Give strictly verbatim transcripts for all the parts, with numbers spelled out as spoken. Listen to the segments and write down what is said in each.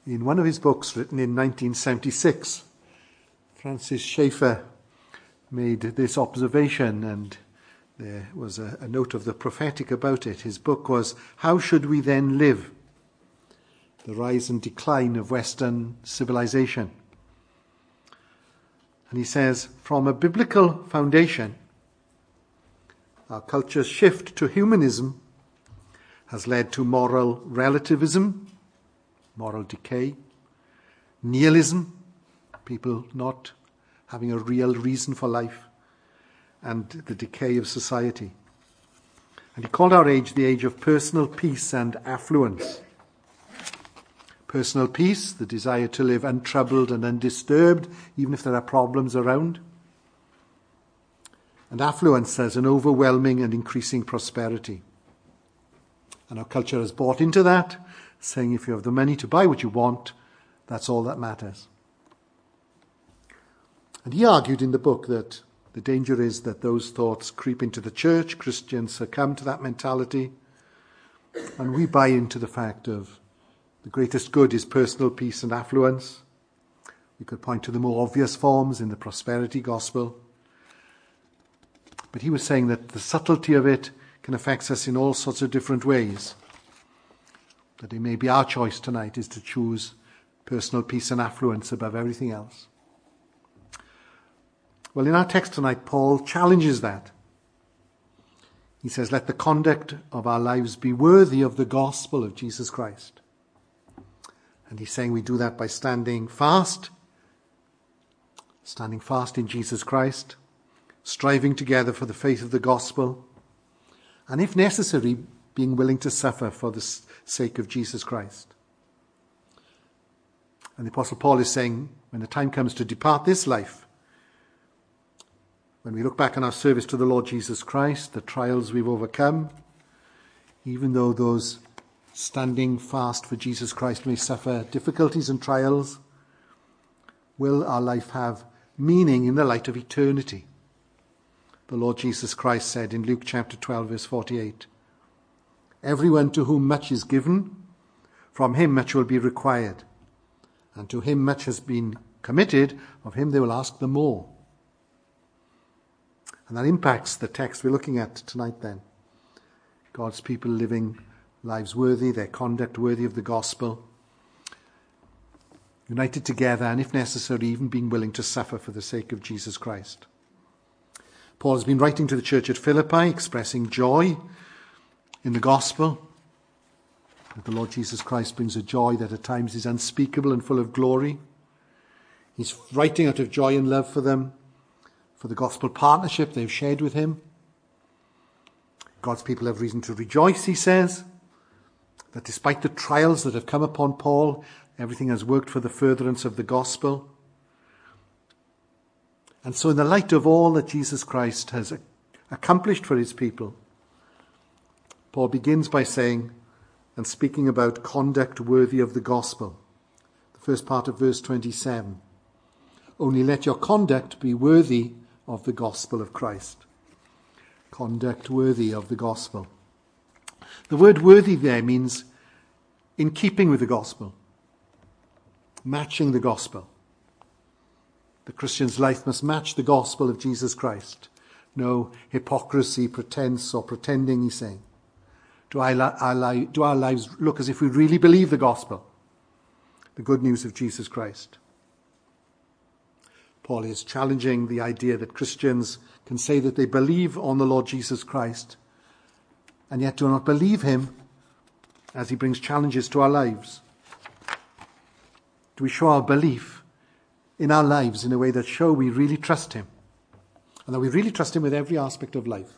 In one of his books written in nineteen seventy-six, Francis Schaeffer made this observation, and there was a, a note of the prophetic about it. His book was, "How Should We Then Live? The Rise and Decline of Western Civilization." And he says, from a biblical foundation, our culture's shift to humanism has led to moral relativism, moral decay, nihilism, people not having a real reason for life, and the decay of society. And he called our age the age of personal peace and affluence. Personal peace, the desire to live untroubled and undisturbed, even if there are problems around. And affluence as an overwhelming and increasing prosperity. And our culture has bought into that, saying if you have the money to buy what you want, that's all that matters. And he argued in the book that the danger is that those thoughts creep into the church, Christians succumb to that mentality, and we buy into the fact of the greatest good is personal peace and affluence. We could point to the more obvious forms in the prosperity gospel. But he was saying that the subtlety of it can affect us in all sorts of different ways. That it may be our choice tonight is to choose personal peace and affluence above everything else. Well, in our text tonight, Paul challenges that. He says, let the conduct of our lives be worthy of the gospel of Jesus Christ. And he's saying we do that by standing fast, standing fast in Jesus Christ, striving together for the faith of the gospel, and if necessary, being willing to suffer for the sake of Jesus Christ. And the Apostle Paul is saying, when the time comes to depart this life, when we look back on our service to the Lord Jesus Christ, the trials we've overcome, even though those standing fast for Jesus Christ may suffer difficulties and trials, will our life have meaning in the light of eternity? The Lord Jesus Christ said in Luke chapter twelve, verse forty-eight, everyone to whom much is given, from him much will be required. And to him much has been committed, of him they will ask the more. And that impacts the text we're looking at tonight then. God's people living lives worthy, their conduct worthy of the gospel, united together, and if necessary, even being willing to suffer for the sake of Jesus Christ. Paul has been writing to the church at Philippi, expressing joy in the gospel. That the Lord Jesus Christ brings a joy that at times is unspeakable and full of glory. He's writing out of joy and love for them, for the gospel partnership they've shared with him. God's people have reason to rejoice, he says, that despite the trials that have come upon Paul, everything has worked for the furtherance of the gospel. And so in the light of all that Jesus Christ has accomplished for his people, Paul begins by saying and speaking about conduct worthy of the gospel. The first part of verse twenty-seven. Only let your conduct be worthy of the gospel of Christ. Conduct worthy of the gospel. The word worthy there means in keeping with the gospel, matching the gospel. The Christian's life must match the gospel of Jesus Christ. No hypocrisy, pretense, or pretending, he's saying. Do our, our, li- do our lives look as if we really believe the gospel, the good news of Jesus Christ? Paul is challenging the idea that Christians can say that they believe on the Lord Jesus Christ and yet do not believe him as he brings challenges to our lives. Do we show our belief in our lives in a way that show we really trust him and that we really trust him with every aspect of life?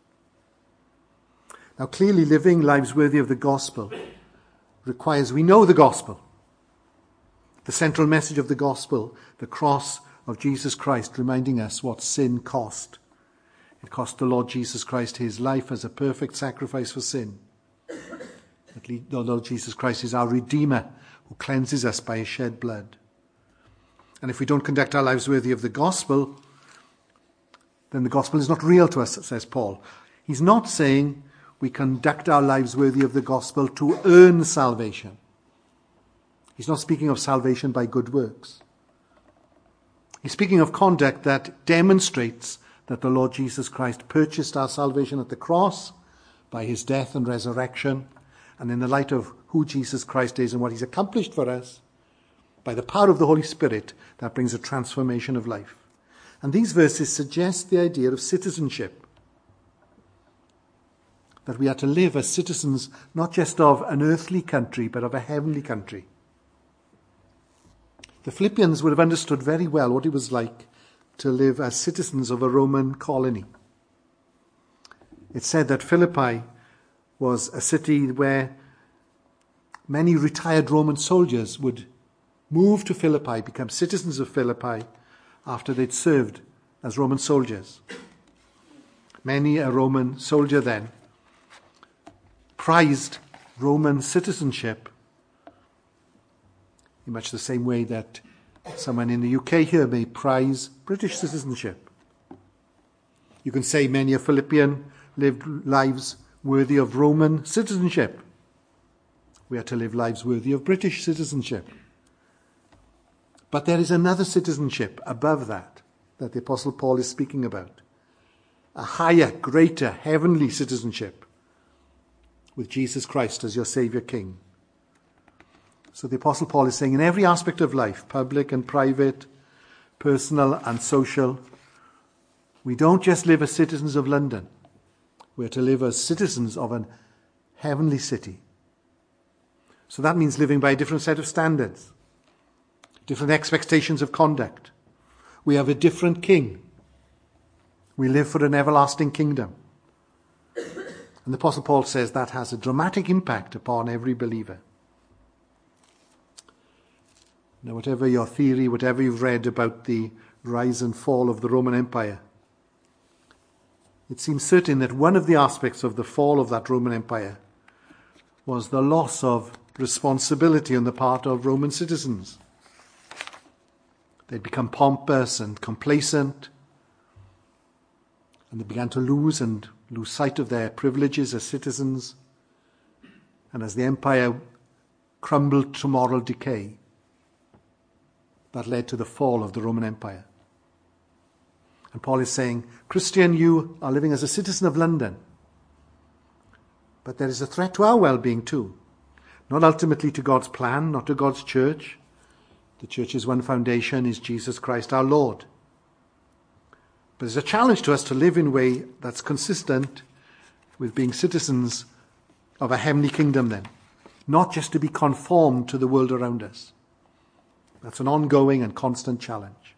Now, clearly living lives worthy of the gospel requires we know the gospel. The central message of the gospel, the cross of Jesus Christ, reminding us what sin cost. It cost the Lord Jesus Christ his life as a perfect sacrifice for sin. The Lord Jesus Christ is our Redeemer who cleanses us by his shed blood. And if we don't conduct our lives worthy of the gospel, then the gospel is not real to us, says Paul. He's not saying we conduct our lives worthy of the gospel to earn salvation. He's not speaking of salvation by good works. He's speaking of conduct that demonstrates that the Lord Jesus Christ purchased our salvation at the cross by his death and resurrection, and in the light of who Jesus Christ is and what he's accomplished for us, by the power of the Holy Spirit, that brings a transformation of life. And these verses suggest the idea of citizenship, that we are to live as citizens not just of an earthly country, but of a heavenly country. The Philippians would have understood very well what it was like to live as citizens of a Roman colony. It's said that Philippi was a city where many retired Roman soldiers would move to Philippi, become citizens of Philippi after they'd served as Roman soldiers. Many a Roman soldier then prized Roman citizenship in much the same way that someone in the U K here may prize British citizenship. You can say many a Philippian lived lives worthy of Roman citizenship. We are to live lives worthy of British citizenship. But there is another citizenship above that, that the Apostle Paul is speaking about. A higher, greater, heavenly citizenship with Jesus Christ as your Saviour King. So the Apostle Paul is saying in every aspect of life, public and private, personal and social, we don't just live as citizens of London. We're to live as citizens of an heavenly city. So that means living by a different set of standards, different expectations of conduct. We have a different king. We live for an everlasting kingdom. And the Apostle Paul says that has a dramatic impact upon every believer. Now, whatever your theory, whatever you've read about the rise and fall of the Roman Empire, it seems certain that one of the aspects of the fall of that Roman Empire was the loss of responsibility on the part of Roman citizens. They'd become pompous and complacent, and they began to lose and lose sight of their privileges as citizens. And as the empire crumbled to moral decay, that led to the fall of the Roman Empire. And Paul is saying, Christian, you are living as a citizen of London. But there is a threat to our well-being too. Not ultimately to God's plan, not to God's church. The church's one foundation is Jesus Christ our Lord. But it's a challenge to us to live in a way that's consistent with being citizens of a heavenly kingdom then. Not just to be conformed to the world around us. That's an ongoing and constant challenge.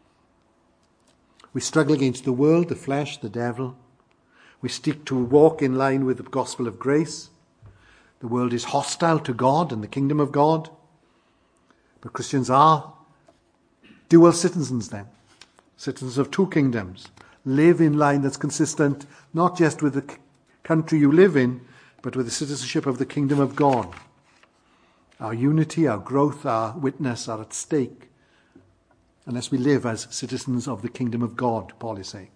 We struggle against the world, the flesh, the devil. We seek to walk in line with the gospel of grace. The world is hostile to God and the kingdom of God. But Christians are dual citizens then. Citizens of two kingdoms. Live in line that's consistent not just with the country you live in, but with the citizenship of the kingdom of God. Our unity, our growth, our witness are at stake unless we live as citizens of the kingdom of God, Paul is saying.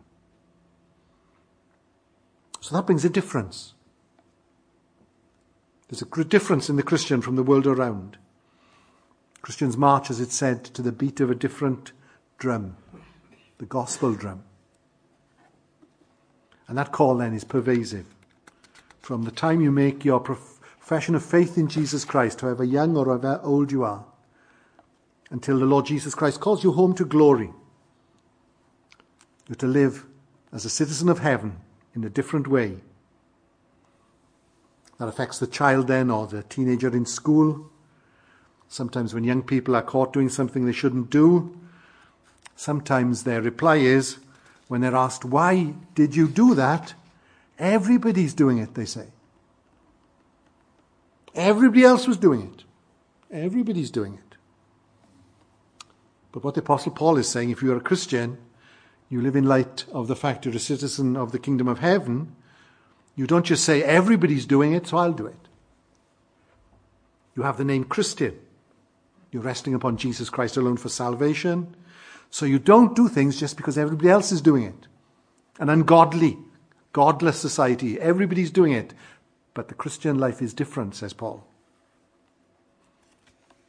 So that brings a difference. There's a great difference in the Christian from the world around. Christians march, as it's said, to the beat of a different drum, the gospel drum. And that call then is pervasive. From the time you make your profession of faith in Jesus Christ, however young or however old you are, until the Lord Jesus Christ calls you home to glory, you're to live as a citizen of heaven in a different way. That affects the child then, or the teenager in school. Sometimes when young people are caught doing something they shouldn't do, sometimes their reply is, when they're asked, why did you do that? Everybody's doing it, they say. Everybody else was doing it. Everybody's doing it. But what the Apostle Paul is saying, if you are a Christian, you live in light of the fact you're a citizen of the kingdom of heaven. You don't just say, everybody's doing it, so I'll do it. You have the name Christian. You're resting upon Jesus Christ alone for salvation. So you don't do things just because everybody else is doing it. An ungodly, godless society, everybody's doing it. But the Christian life is different, says Paul.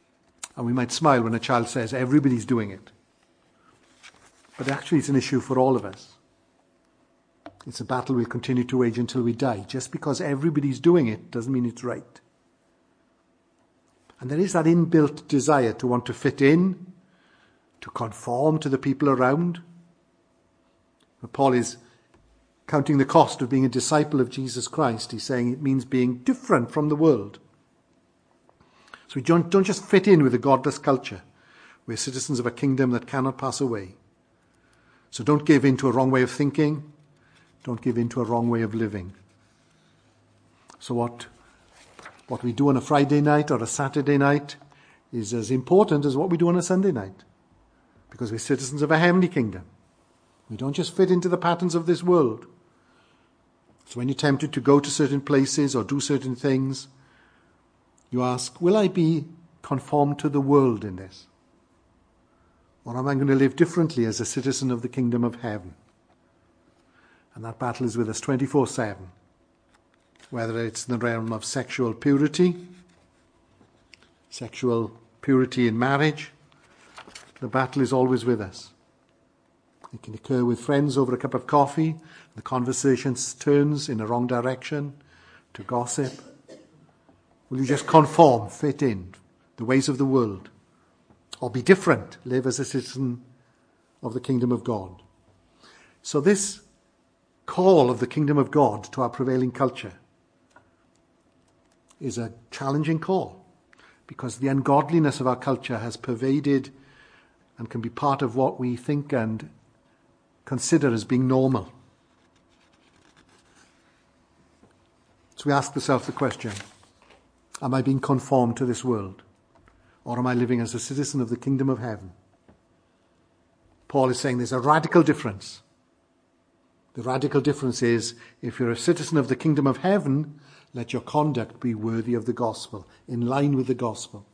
And we might smile when a child says, everybody's doing it. But actually it's an issue for all of us. It's a battle we'll continue to wage until we die. Just because everybody's doing it doesn't mean it's right. And there is that inbuilt desire to want to fit in, to conform to the people around. But Paul is counting the cost of being a disciple of Jesus Christ. He's saying it means being different from the world. So we don't, don't just fit in with a godless culture. We're citizens of a kingdom that cannot pass away. So don't give in to a wrong way of thinking. Don't give in to a wrong way of living. So what, what we do on a Friday night or a Saturday night is as important as what we do on a Sunday night. Because we're citizens of a heavenly kingdom. We don't just fit into the patterns of this world. So when you're tempted to go to certain places or do certain things, you ask, will I be conformed to the world in this? Or am I going to live differently as a citizen of the kingdom of heaven? And that battle is with us twenty-four seven. Whether it's in the realm of sexual purity, sexual purity in marriage, the battle is always with us. It can occur with friends over a cup of coffee. The conversation turns in a wrong direction to gossip. Will you just conform, fit in, the ways of the world? Or be different, live as a citizen of the kingdom of God? So this call of the kingdom of God to our prevailing culture is a challenging call, because the ungodliness of our culture has pervaded and can be part of what we think and consider as being normal. So we ask ourselves the question, am I being conformed to this world? Or am I living as a citizen of the kingdom of heaven? Paul is saying there's a radical difference. The radical difference is, if you're a citizen of the kingdom of heaven, let your conduct be worthy of the gospel, in line with the gospel.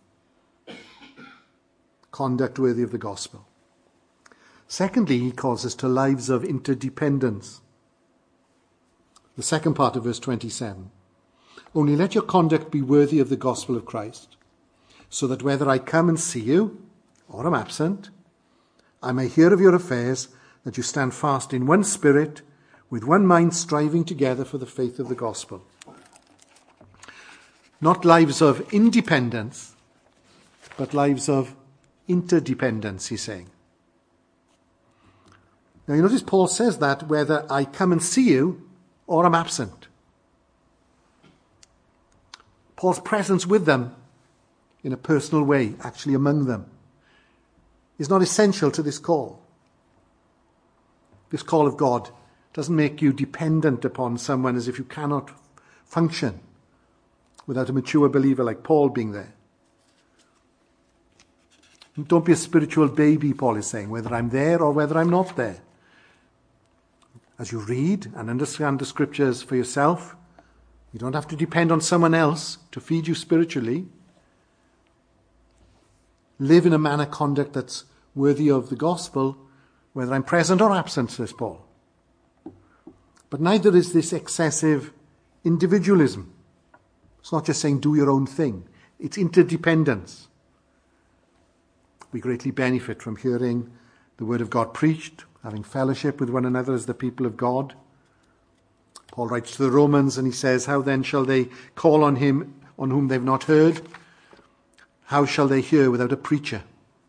Conduct worthy of the gospel. Secondly, he calls us to lives of interdependence. The second part of verse twenty-seven. Only let your conduct be worthy of the gospel of Christ, so that whether I come and see you, or am absent, I may hear of your affairs, that you stand fast in one spirit, with one mind striving together for the faith of the gospel. Not lives of independence, but lives of interdependence, he's saying. Now you notice Paul says that whether I come and see you or I'm absent. Paul's presence with them in a personal way, actually among them, is not essential to this call. This call of God doesn't make you dependent upon someone as if you cannot function without a mature believer like Paul being there. Don't be a spiritual baby, Paul is saying, whether I'm there or whether I'm not there. As you read and understand the scriptures for yourself, you don't have to depend on someone else to feed you spiritually. Live in a manner of conduct that's worthy of the gospel, whether I'm present or absent, says Paul. But neither is this excessive individualism. It's not just saying do your own thing. It's interdependence. We greatly benefit from hearing the word of God preached, having fellowship with one another as the people of God. Paul writes to the Romans and he says, how then shall they call on him on whom they've not heard? How shall they hear without a preacher?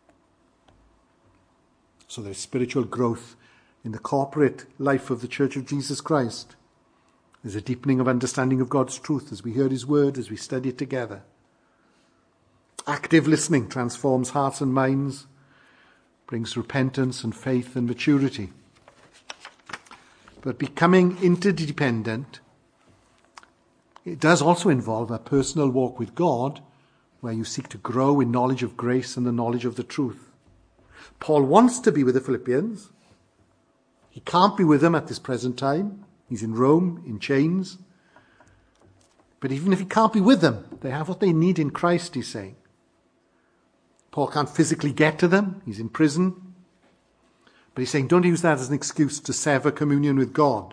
So there's spiritual growth in the corporate life of the Church of Jesus Christ. There's a deepening of understanding of God's truth as we hear his word, as we study it together. Active listening transforms hearts and minds, brings repentance and faith and maturity. But becoming interdependent, it does also involve a personal walk with God, where you seek to grow in knowledge of grace and the knowledge of the truth. Paul wants to be with the Philippians. He can't be with them at this present time. He's in Rome, in chains. But even if he can't be with them, they have what they need in Christ, he's saying. Paul can't physically get to them. He's in prison. But he's saying, don't use that as an excuse to sever communion with God.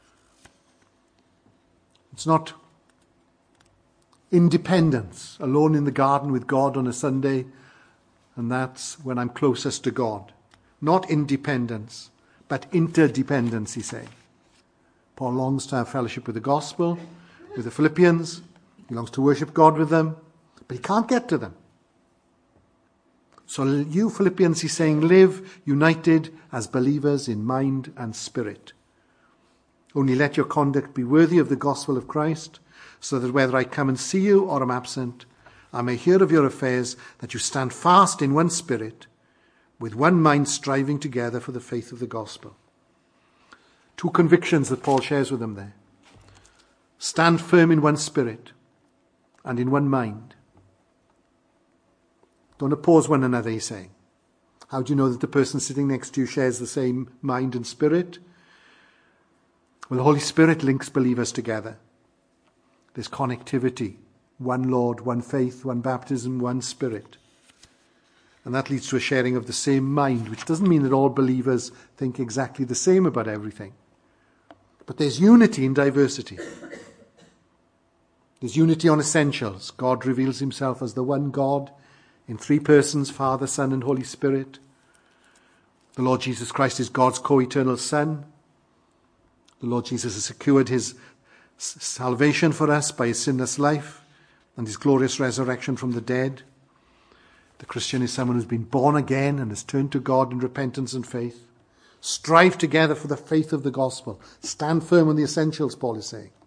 It's not independence, alone in the garden with God on a Sunday, And that's when I'm closest to God. Not independence, but interdependence, he's saying. Paul longs to have fellowship with the gospel, with the Philippians. He longs to worship God with them, but he can't get to them. So you Philippians, he's saying, live united as believers in mind and spirit. Only let your conduct be worthy of the gospel of Christ, so that whether I come and see you or am absent, I may hear of your affairs, that you stand fast in one spirit, with one mind striving together for the faith of the gospel. Two convictions that Paul shares with them there. Stand firm in one spirit and in one mind. Don't oppose one another, he's saying. How do you know that the person sitting next to you shares the same mind and spirit? Well, the Holy Spirit links believers together. There's connectivity. One Lord, one faith, one baptism, one Spirit. And that leads to a sharing of the same mind, which doesn't mean that all believers think exactly the same about everything. But there's unity in diversity. There's unity on essentials. God reveals himself as the one God in three persons, Father, Son, and Holy Spirit. The Lord Jesus Christ is God's co-eternal Son. The Lord Jesus has secured his salvation for us by his sinless life and his glorious resurrection from the dead. The Christian is someone who's been born again and has turned to God in repentance and faith. Strive together for the faith of the gospel. Stand firm on the essentials, Paul is saying.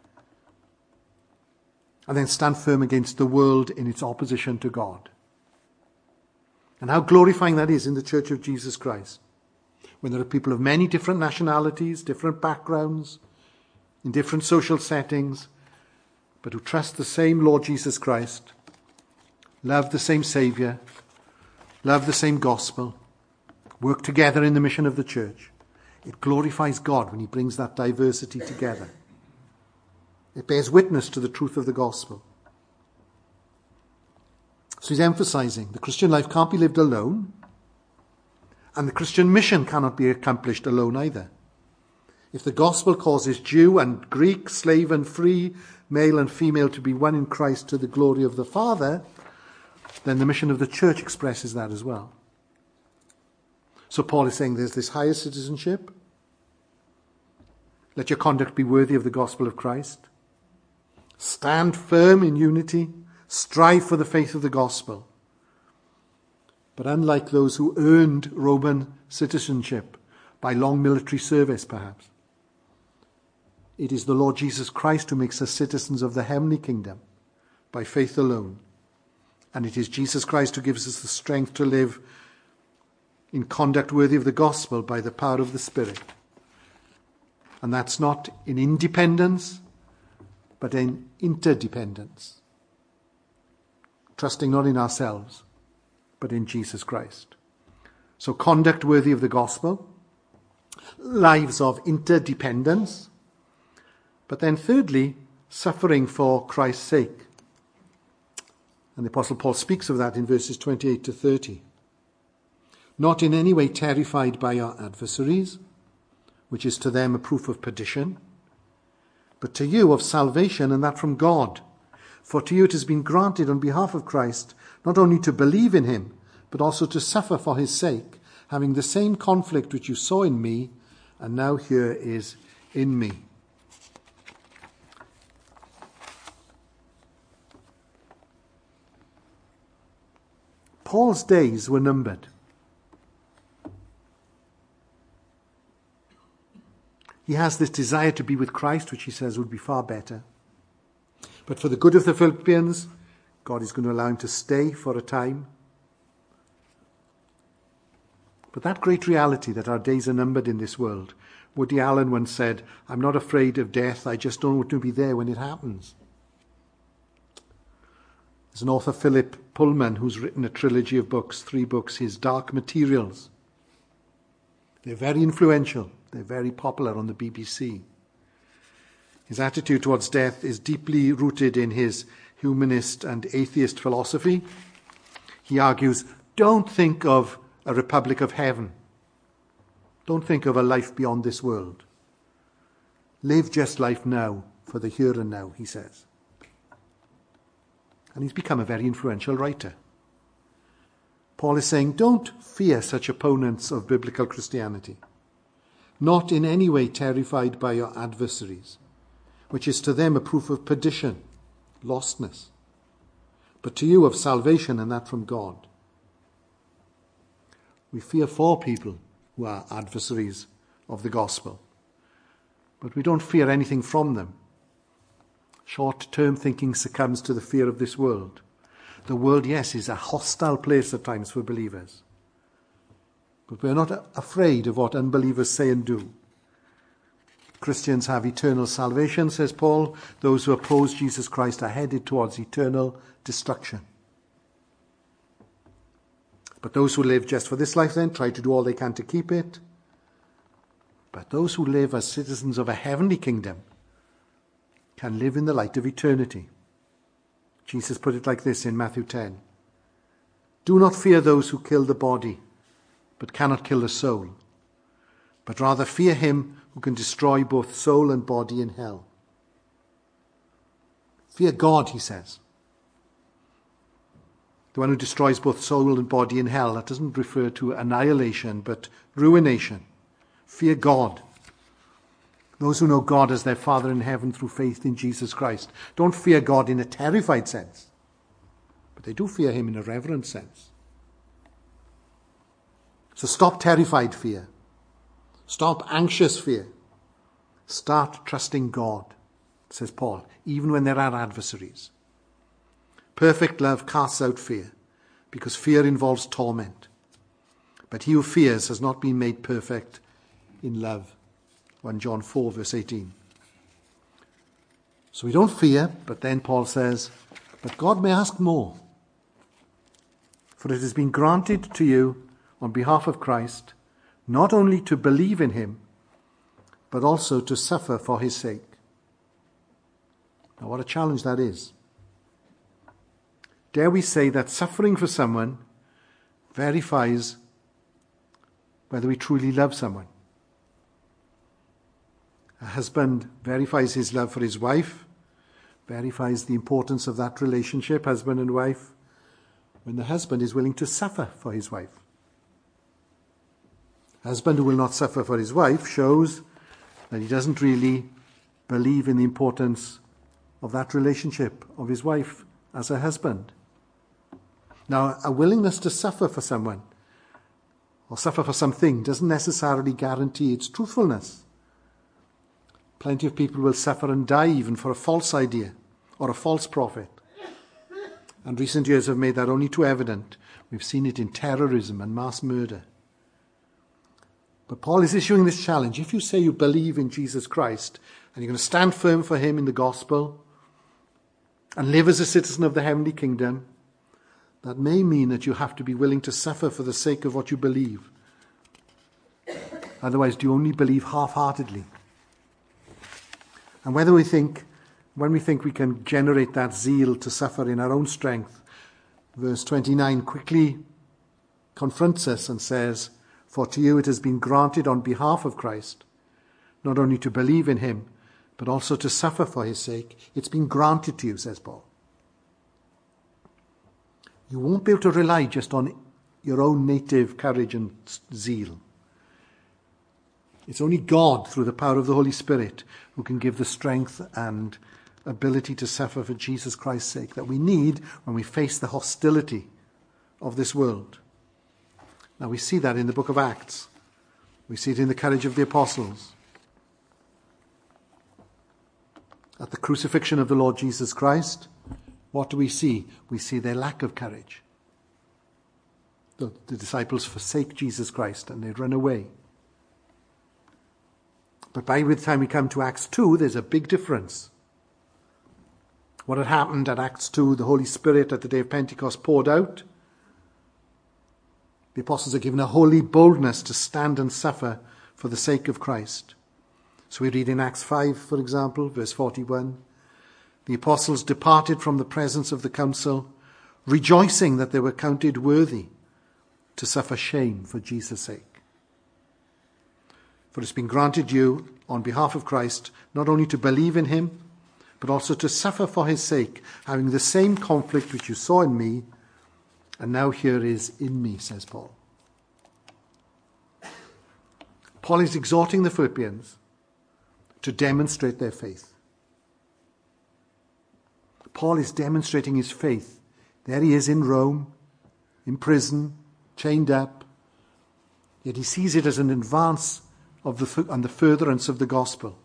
And then stand firm against the world in its opposition to God. And how glorifying that is in the Church of Jesus Christ. When there are people of many different nationalities, different backgrounds, in different social settings, but who trust the same Lord Jesus Christ, love the same Saviour, love the same gospel, work together in the mission of the church. It glorifies God when he brings that diversity together. It bears witness to the truth of the gospel. So he's emphasizing the Christian life can't be lived alone, and the Christian mission cannot be accomplished alone either. If the gospel causes Jew and Greek, slave and free, male and female to be one in Christ to the glory of the Father, then the mission of the church expresses that as well. So Paul is saying there's this higher citizenship. Let your conduct be worthy of the gospel of Christ. Stand firm in unity. Strive for the faith of the gospel. But unlike those who earned Roman citizenship by long military service, perhaps, it is the Lord Jesus Christ who makes us citizens of the heavenly kingdom by faith alone. And it is Jesus Christ who gives us the strength to live in conduct worthy of the gospel by the power of the Spirit. And that's not in independence, but in interdependence. Trusting not in ourselves, but in Jesus Christ. So conduct worthy of the gospel, lives of interdependence, but then thirdly, suffering for Christ's sake. And the Apostle Paul speaks of that in verses twenty-eight to thirty. Not in any way terrified by our adversaries, which is to them a proof of perdition, but to you of salvation, and that from God. For to you it has been granted on behalf of Christ not only to believe in him, but also to suffer for his sake, having the same conflict which you saw in me, and now here is in me. Paul's days were numbered. He has this desire to be with Christ, which he says would be far better. But for the good of the Philippians, God is going to allow him to stay for a time. But that great reality that our days are numbered in this world, Woody Allen once said, I'm not afraid of death, I just don't want to be there when it happens. There's an author, Philip Pullman, who's written a trilogy of books, three books, his Dark Materials. They're very influential. They're very popular on the B B C. His attitude towards death is deeply rooted in his humanist and atheist philosophy. He argues, don't think of a republic of heaven. Don't think of a life beyond this world. Live just life now, for the here and now, he says. And he's become a very influential writer. Paul is saying, don't fear such opponents of biblical Christianity, not in any way terrified by your adversaries, which is to them a proof of perdition, lostness, but to you of salvation, and that from God. We fear for people who are adversaries of the gospel, but we don't fear anything from them. Short-term thinking succumbs to the fear of this world. The world, yes, is a hostile place at times for believers, but we're not afraid of what unbelievers say and do. Christians have eternal salvation, says Paul. Those who oppose Jesus Christ are headed towards eternal destruction. But those who live just for this life then try to do all they can to keep it. But those who live as citizens of a heavenly kingdom can live in the light of eternity. Jesus put it like this in Matthew ten. Do not fear those who kill the body, but cannot kill the soul, but rather fear him who can destroy both soul and body in hell. Fear God, he says. The one who destroys both soul and body in hell. That doesn't refer to annihilation, but ruination. Fear God. Those who know God as their Father in heaven through faith in Jesus Christ don't fear God in a terrified sense, but they do fear him in a reverent sense. So stop terrified fear. Stop anxious fear. Start trusting God, says Paul, even when there are adversaries. Perfect love casts out fear, because fear involves torment. But he who fears has not been made perfect in love. First John four, verse eighteen. So we don't fear, but then Paul says, but God may ask more. For it has been granted to you on behalf of Christ, not only to believe in him, but also to suffer for his sake. Now what a challenge that is. Dare we say that suffering for someone verifies whether we truly love someone? A husband verifies his love for his wife, verifies the importance of that relationship, husband and wife, when the husband is willing to suffer for his wife. A husband who will not suffer for his wife shows that he doesn't really believe in the importance of that relationship of his wife as a husband. Now, a willingness to suffer for someone or suffer for something doesn't necessarily guarantee its truthfulness. Plenty of people will suffer and die even for a false idea or a false prophet. And recent years have made that only too evident. We've seen it in terrorism and mass murder. But Paul is issuing this challenge. If you say you believe in Jesus Christ and you're going to stand firm for him in the gospel and live as a citizen of the heavenly kingdom, that may mean that you have to be willing to suffer for the sake of what you believe. Otherwise, do you only believe half-heartedly? And whether we think, when we think we can generate that zeal to suffer in our own strength, verse twenty-nine quickly confronts us and says, for to you it has been granted on behalf of Christ, not only to believe in him, but also to suffer for his sake. It's been granted to you, says Paul. You won't be able to rely just on your own native courage and zeal. It's only God, through the power of the Holy Spirit, who can give the strength and ability to suffer for Jesus Christ's sake that we need when we face the hostility of this world. Now we see that in the book of Acts. We see it in the courage of the apostles. At the crucifixion of the Lord Jesus Christ, what do we see? We see their lack of courage. The, the disciples forsake Jesus Christ and they run away. But by the time we come to Acts two, there's a big difference. What had happened at Acts two, the Holy Spirit at the day of Pentecost poured out. The apostles are given a holy boldness to stand and suffer for the sake of Christ. So we read in Acts five, for example, verse forty-one, the apostles departed from the presence of the council, rejoicing that they were counted worthy to suffer shame for Jesus' sake. For it's been granted you, on behalf of Christ, not only to believe in him, but also to suffer for his sake, having the same conflict which you saw in me, And now here is in me, says Paul. Paul is exhorting the Philippians to demonstrate their faith. Paul is demonstrating his faith. There he is in Rome, in prison, chained up. Yet he sees it as an advance of the and the furtherance of the gospel.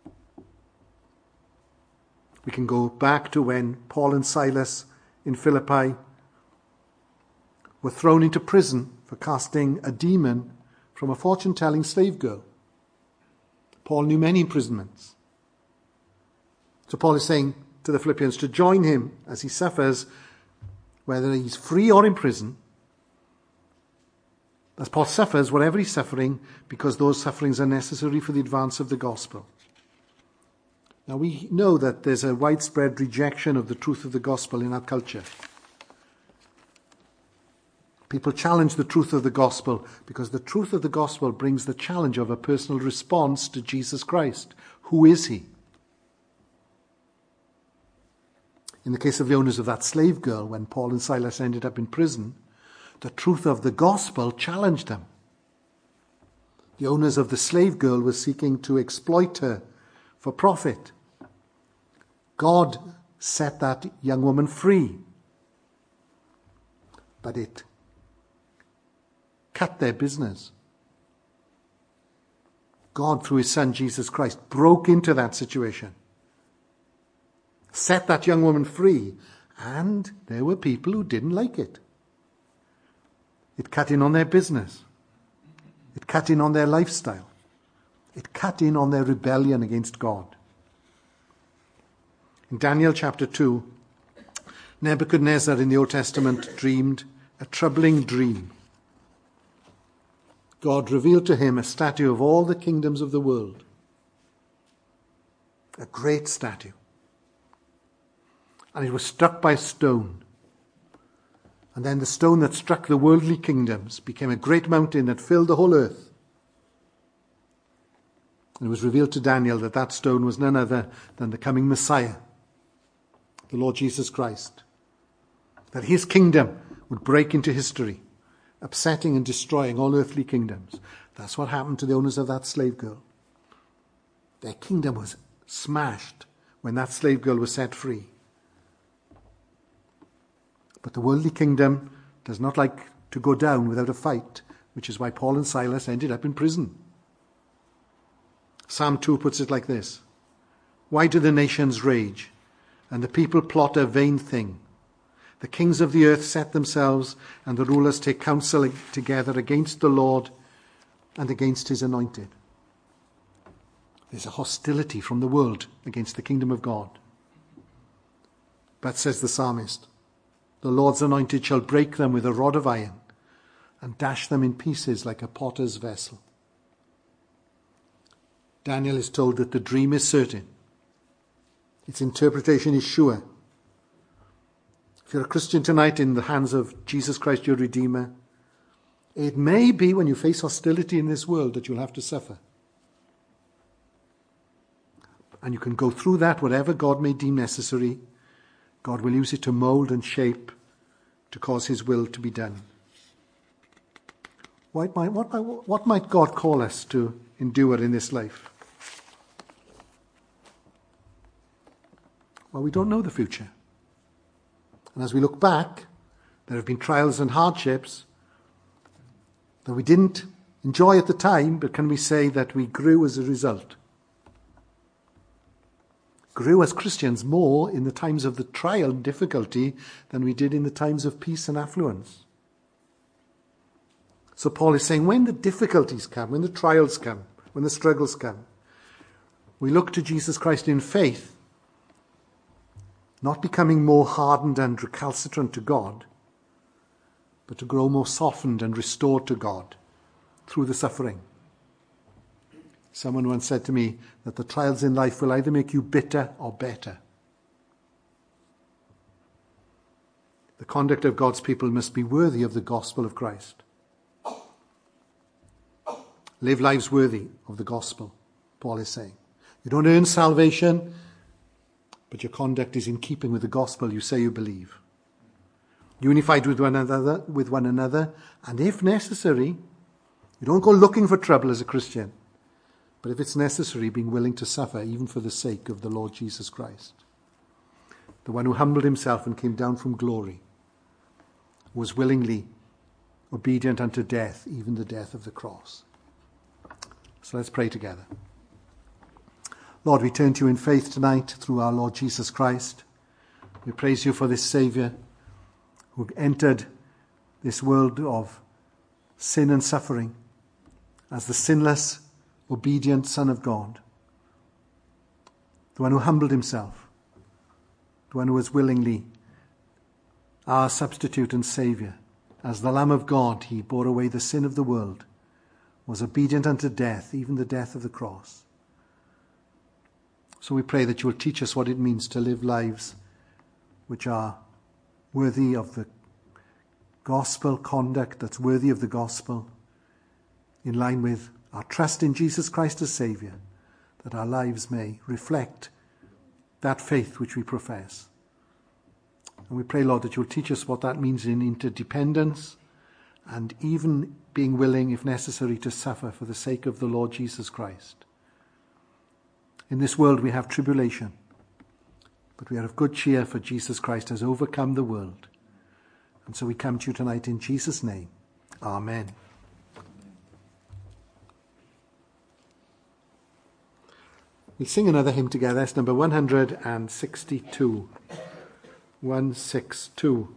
We can go back to when Paul and Silas in Philippi were thrown into prison for casting a demon from a fortune-telling slave girl. Paul knew many imprisonments. So Paul is saying to the Philippians to join him as he suffers, whether he's free or in prison, as Paul suffers whatever he's suffering, because those sufferings are necessary for the advance of the gospel. Now we know that there's a widespread rejection of the truth of the gospel in our culture. People challenge the truth of the gospel because the truth of the gospel brings the challenge of a personal response to Jesus Christ. Who is he? In the case of the owners of that slave girl, when Paul and Silas ended up in prison, the truth of the gospel challenged them. The owners of the slave girl were seeking to exploit her for profit. God set that young woman free, but it cut their business. God, through his son Jesus Christ, broke into that situation, set that young woman free, and there were people who didn't like it. It cut in on their business. It cut in on their lifestyle. It cut in on their rebellion against God. In Daniel chapter two, Nebuchadnezzar in the Old Testament dreamed a troubling dream. God revealed to him a statue of all the kingdoms of the world. A great statue. And it was struck by a stone. And then the stone that struck the worldly kingdoms became a great mountain that filled the whole earth. And it was revealed to Daniel that that stone was none other than the coming Messiah, the Lord Jesus Christ. That his kingdom would break into history, upsetting and destroying all earthly kingdoms. That's what happened to the owners of that slave girl. Their kingdom was smashed when that slave girl was set free. But the worldly kingdom does not like to go down without a fight, which is why Paul and Silas ended up in prison. Psalm two puts it like this: why do the nations rage, and the people plot a vain thing? The kings of the earth set themselves, and the rulers take counsel together against the Lord and against his anointed. There's a hostility from the world against the kingdom of God. But, says the psalmist, the Lord's anointed shall break them with a rod of iron and dash them in pieces like a potter's vessel. Daniel is told that the dream is certain. Its interpretation is sure. If you're a Christian tonight in the hands of Jesus Christ, your Redeemer, it may be when you face hostility in this world that you'll have to suffer. And you can go through that, whatever God may deem necessary. God will use it to mold and shape, to cause his will to be done. What might, what, might, what might God call us to endure in this life? Well, we don't know the future. And as we look back, there have been trials and hardships that we didn't enjoy at the time, but can we say that we grew as a result? Grew as Christians more in the times of the trial and difficulty than we did in the times of peace and affluence. So Paul is saying when the difficulties come, when the trials come, when the struggles come, we look to Jesus Christ in faith, not becoming more hardened and recalcitrant to God, but to grow more softened and restored to God through the suffering. Someone once said to me that the trials in life will either make you bitter or better. The conduct of God's people must be worthy of the gospel of Christ. Live lives worthy of the gospel, Paul is saying. You don't earn salvation, but your conduct is in keeping with the gospel you say you believe. unified with one another, with one another, and if necessary, you don't go looking for trouble as a Christian, but if it's necessary, being willing to suffer even for the sake of the Lord Jesus Christ. The one who humbled himself and came down from glory was willingly obedient unto death, even the death of the cross. So let's pray together. Lord, we turn to you in faith tonight through our Lord Jesus Christ. We praise you for this Saviour who entered this world of sin and suffering as the sinless, obedient Son of God, the one who humbled himself, the one who was willingly our substitute and Saviour. As the Lamb of God, he bore away the sin of the world, was obedient unto death, even the death of the cross. So we pray that you will teach us what it means to live lives which are worthy of the gospel, conduct that's worthy of the gospel, in line with our trust in Jesus Christ as Saviour, that our lives may reflect that faith which we profess. And we pray, Lord, that you'll teach us what that means in interdependence and even being willing, if necessary, to suffer for the sake of the Lord Jesus Christ. In this world we have tribulation, but we are of good cheer, for Jesus Christ has overcome the world. And so we come to you tonight in Jesus' name. Amen. We'll sing another hymn together. It's number one hundred sixty-two. one sixty-two.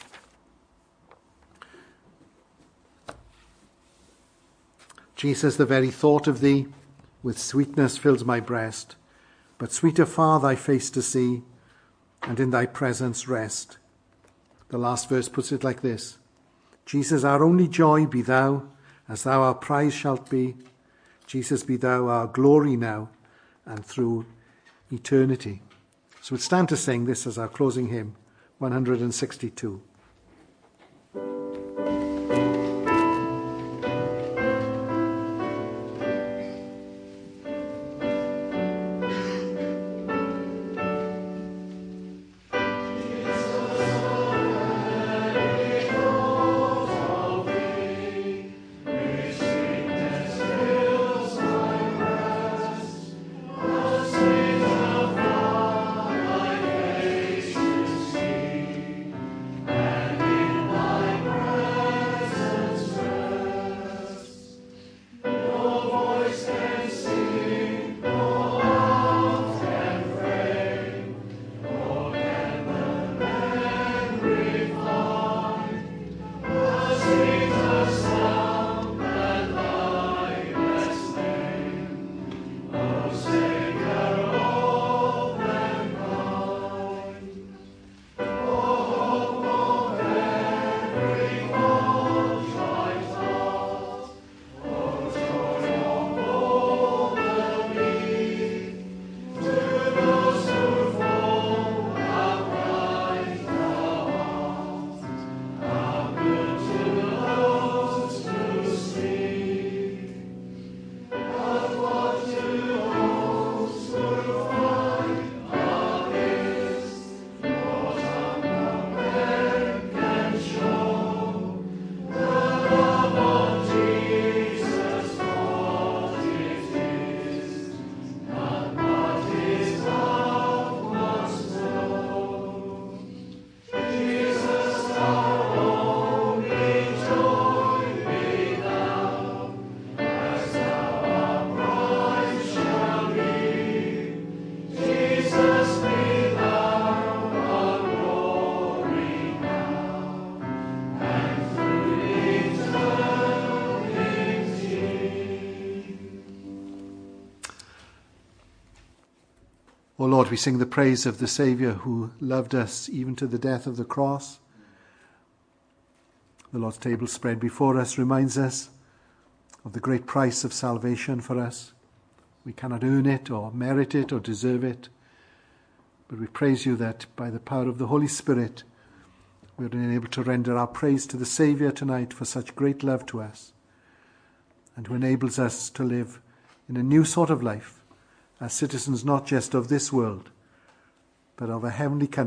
Jesus, the very thought of thee with sweetness fills my breast, but sweeter far thy face to see, and in thy presence rest. The last verse puts it like this: Jesus, our only joy, be thou, as thou our prize shalt be. Jesus, be thou our glory now, and through eternity. So we'll stand to sing this as our closing hymn, one hundred sixty-two. O Lord, we sing the praise of the Saviour who loved us even to the death of the cross. The Lord's table spread before us reminds us of the great price of salvation for us. We cannot earn it or merit it or deserve it, but we praise you that by the power of the Holy Spirit we are enabled to render our praise to the Saviour tonight for such great love to us, and who enables us to live in a new sort of life as citizens not just of this world, but of a heavenly country